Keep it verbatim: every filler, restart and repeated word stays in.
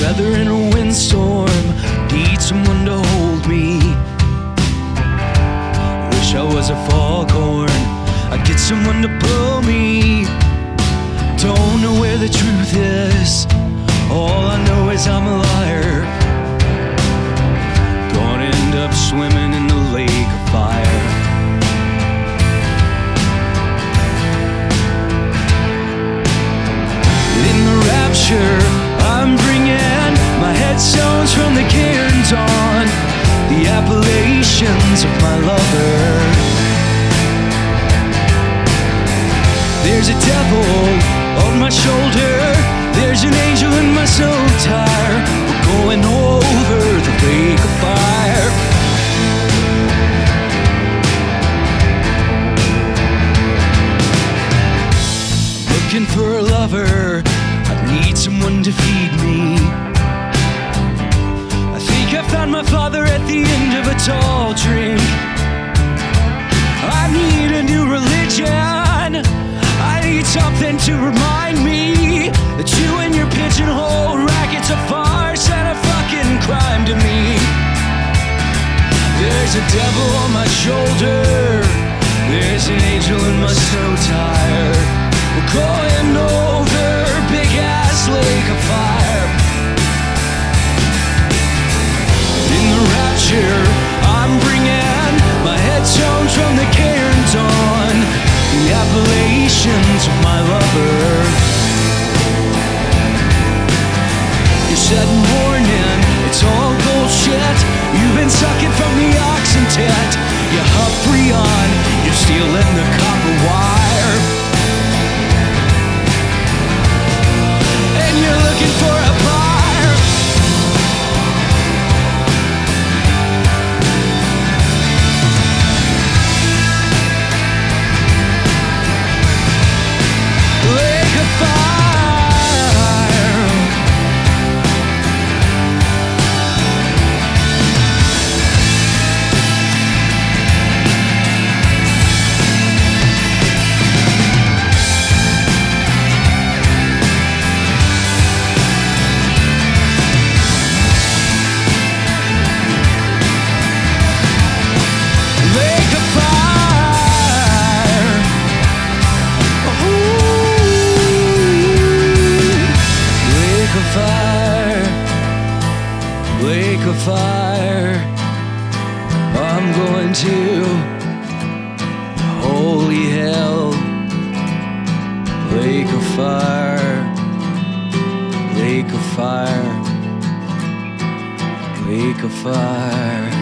feather in a windstorm, need someone to hold me. Wish I was a foghorn, I'd get someone to blow me. Don't know where the truth is, all I know is I'm a liar. Gonna end up swimming in the lake of fire. In the rapture, I'm bringing my headstones from the cairns on, the appellations of my lover. There's a devil on my shoulder, there's an angel in my soul tire. We're going over the lake of fire. Looking for a lover, I need someone to feed me. I think I found my father at the end of a tall drink. I need a new religion, I need something to remind me that you and your pigeonhole racket's a farce and a fucking crime to me. There's a devil on my shoulder, there's an angel in my snow tire. We're going over big ass lake of fire. In the rapture, I'm bringing my headstones from the cairns on, the appellations of my lover. You said morning, it's all bullshit. You've been sucking from the oxen tent. You huff Freon, you're stealing the copper wire. And you're looking for a fire. Lake of fire. Lake of fire. Ooh. Lake of fire. Lake of fire. I'm going to holy hell. Lake of fire. Lake of fire. Lake of fire.